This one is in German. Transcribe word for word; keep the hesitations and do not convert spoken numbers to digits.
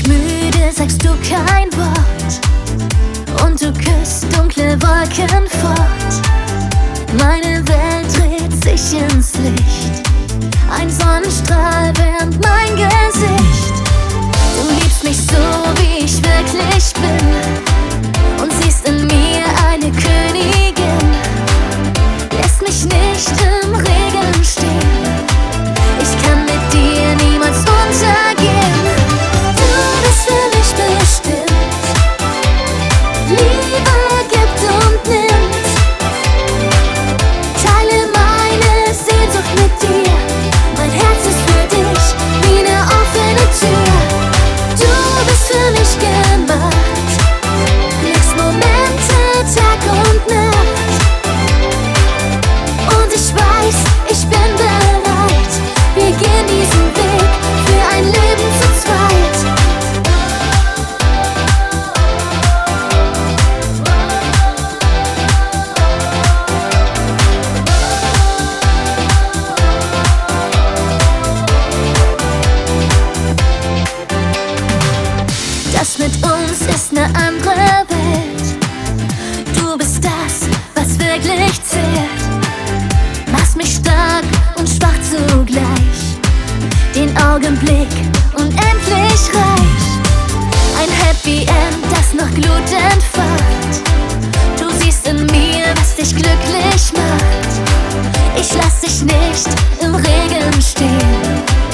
müde, sagst du kein Wort und du küsst dunkle Wolken fort. Meine Welt dreht sich ins Licht, ein Sonnenstrahl wärmt mein Gesicht. Du liebst mich so, wie ich wirklich bin und siehst in mir eine Königin. Lässt mich nicht im Regen stehen, ich kann mit dir niemals untergehen. Du bist für mich bestimmt, Liebe gibt und nimmt. Teile meine Sehnsucht mit dir, mein Herz ist für dich wie eine offene Tür. Du bist für mich gemacht, Glücksmomente Tag und Nacht. Und ich weiß, ich bin bereit, wir gehen diesen Weg für ein Leben zu zweit. Das mit uns ist ne andere Welt. Du bist das, was wirklich zählt. Machst mich stark und schwach zugleich, den Augenblick unendlich reich. Ein Happy End, das noch Glut entfacht. Du siehst in mir, was dich glücklich macht. Ich lass dich nicht im Regen stehen,